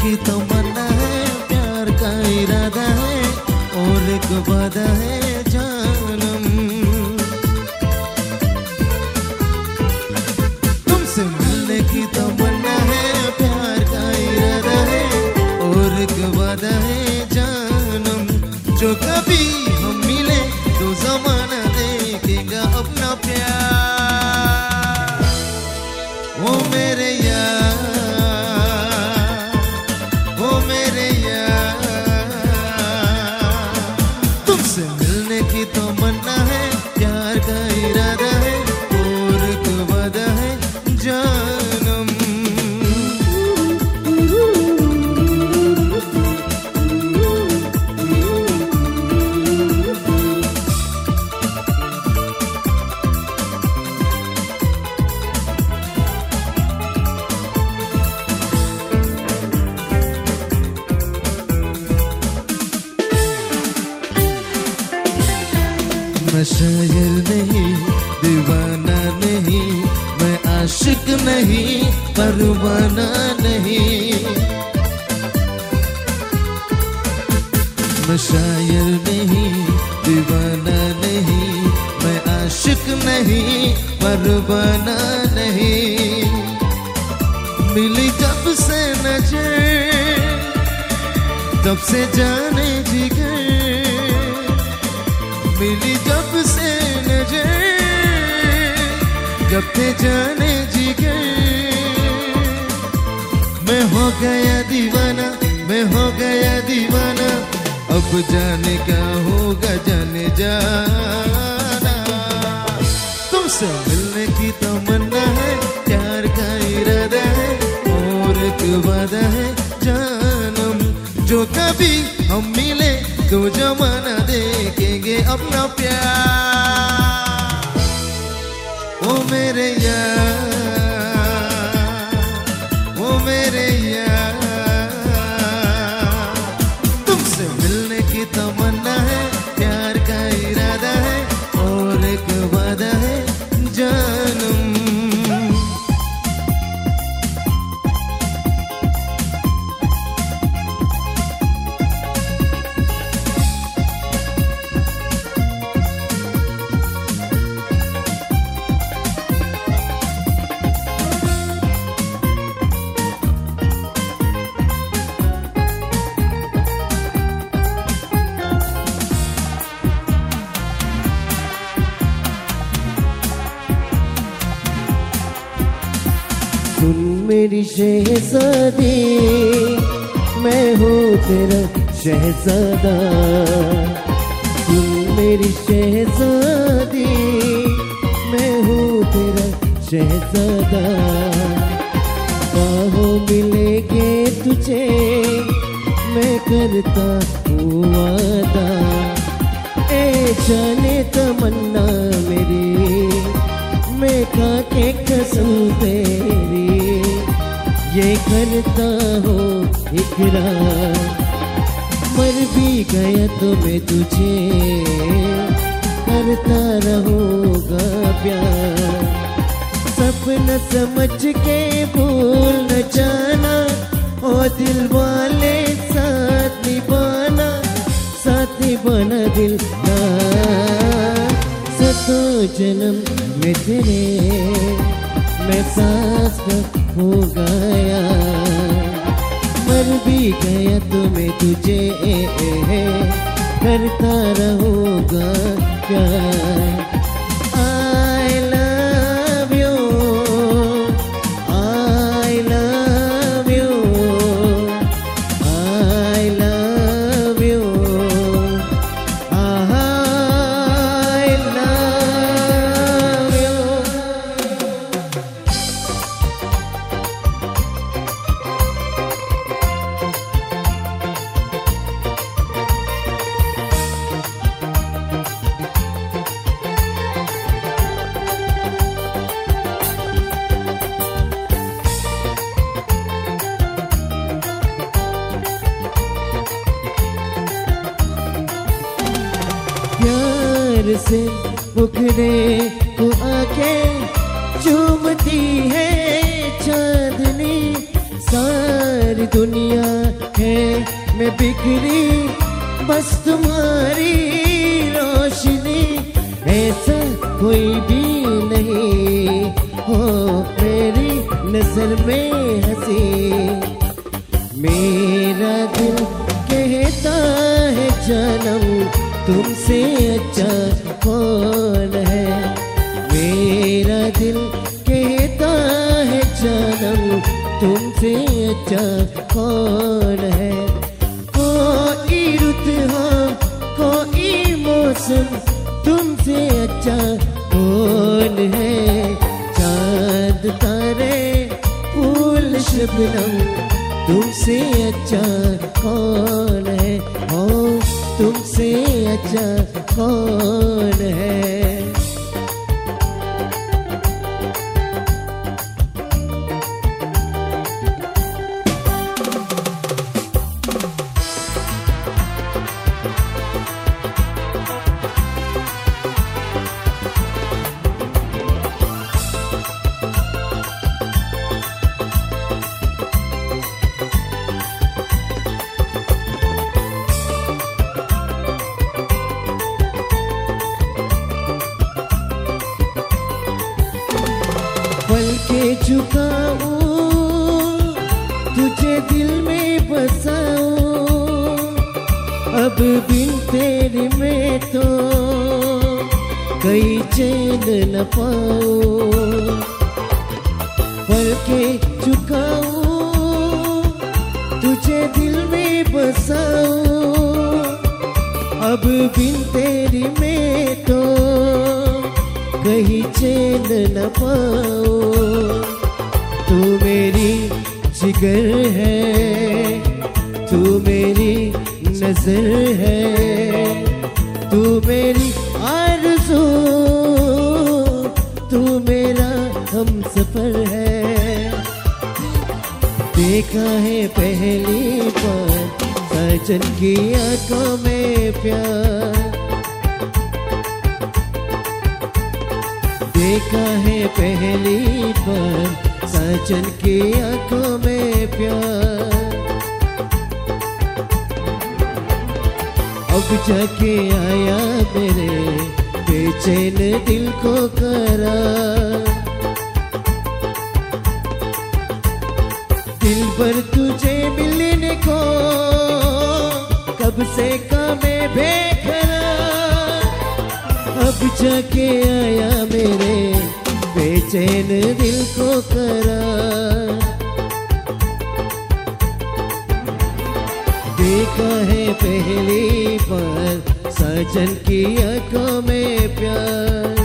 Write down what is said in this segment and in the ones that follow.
की तमन्ना है, प्यार का इरादा है और एक वादा है जानम। तुमसे मिलने की तमन्ना है, प्यार का इरादा है और एक वादा है जानम। जो कभी हम मिले तो जमाना देखेगा अपना प्यार। ओ मेरे यार, ओ मेरे यार, तुमसे मिलने की तमन्ना है, प्यार का इरादा है और एक वादा है जानम। मैं शायर नहीं, दीवाना नहीं, मैं आशिक नहीं, परवाना नहीं। मैं शायर नहीं, दीवाना नहीं, मैं आशिक नहीं, परवाना नहीं। मिली जब से नजर तब से जाने जिगर, मिली जब से नजर जब से जाने जिगर। मैं हो गया दीवाना, मैं हो गया दीवाना, अब जाने क्या होगा जाने जाना। तुमसे मिलने की तमन्ना है, प्यार का इरादा है और एक वादा है जानम। जो कभी हम मिले तो जमाना देखेंगे अपना प्यार। ओ मेरे यार, ओ मेरे यार, तुमसे मिलने की तमन्ना है, प्यार का इरादा है और एक वादा है जानम। सुन मेरी शहज़ादी, मैं हूँ तेरा शहज़ादा। सुन मेरी शहज़ादी, मैं हूँ तेरा शहज़ादा। बाहों मिलेंगे तुझे, मैं करता हूँ वादा। ए जाने तमन्ना मेरी, मैं खाके कसम तेरी ये करता हूँ इकरार। मर भी गया तो मैं तुझे करता रहूँगा प्यार। सपना समझ के भूल न जाना, ओ दिल वाले साथ निभाना, साथ निभाना दिल ना। सतो जन्म में तेरे मैं साथ हो गया। मर भी गया तो मैं तुझे करता रहूँगा प्यार। I love you, I love you, I love you, I love you। प्यार से मुखड़े को आके चूमती है चांदनी, सारी दुनिया है मैं बिखरी, बस तुम्हारी रोशनी, ऐसा कोई भी नहीं हो मेरी नजर में हंसी। मेरा दिल कहता है जानम तुमसे अच्छा कौन है, मेरा दिल कहता है जानम तुमसे अच्छा कौन है। कोई रुत हो कोई मौसम तुमसे अच्छा कौन है, चांद तारे फूल शबनम तुमसे अच्छा कौन है, ओ तुमसे अच्छा कौन है। पल के झुकाऊं तुझे दिल में बसाऊं, अब बिन तेरे में तो कहीं चैन न पाऊं। पल के झुकाऊं तुझे दिल में बसाऊं, अब बिन तेरे में तो कहीं चैन न पाओ। तू मेरी जिगर है, तू मेरी नजर है, तू मेरी आरज़ू, तू मेरा हमसफर है। देखा है पहली बार सजन की आंखों में प्यार, देखा है पहली बार सजन की आंखों में प्यार। अब जाके आया मेरे बेचैन दिल को करार, दिल पर तुझे मिलने को कब से मैं बेकरार। अब जाके आया मेरे बेचैन दिल को करार, देखा है पहली बार सजन की आंखों में प्यार।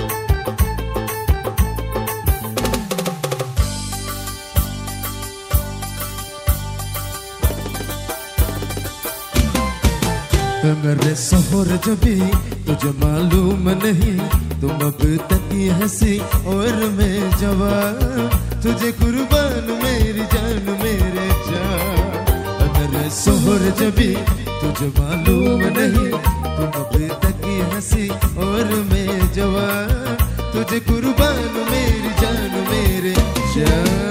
मेरे शोहर जबी तुझे मालूम नहीं, तुम अब तक ही हंसी और मैं जवान, तुझे कुर्बान मेरी जान मेरे जान। मेरे शोहर जबी तुझे मालूम नहीं, तुम अब तक ही हंसी और मैं जवान, तुझे कुर्बान मेरी जान मेरे जान।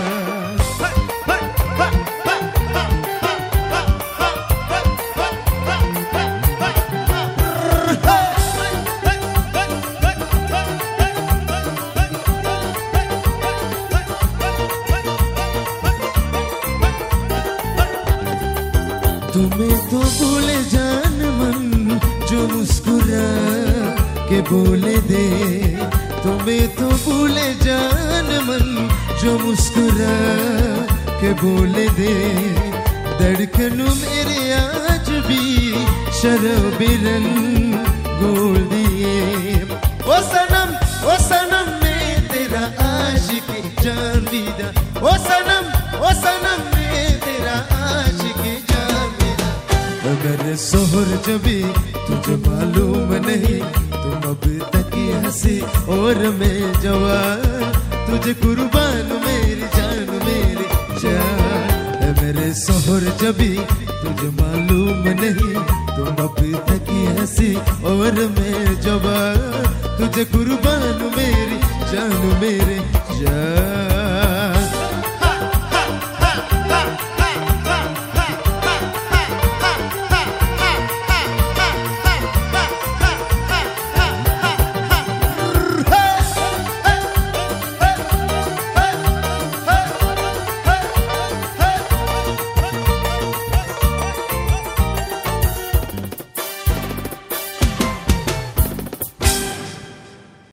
तुम्हें तो बोले जान मन जो मुस्कुरा के बोले दे, तुम्हें तो बोले जान मन जो मुस्कुरा के बोले दे। धड़कनों मेरे आज भी शराबी रंग घोल दिए। ओ सनम मैं तेरा आशिक जान दीदा, ओ सनम मैं तेरा आशिक जान दीदा। अगर सोहर जबी तुझे मालूम नहीं, तुम अब तक ही हंसी और मैं जवान, तुझे कुर्बान मेरी जान मेरी जान। मेरे सोहर जबी तुझे मालूम नहीं, तुम अब तक ही हंसी और मैं जवान, तुझे कुर्बान मेरी जान मेरे जान।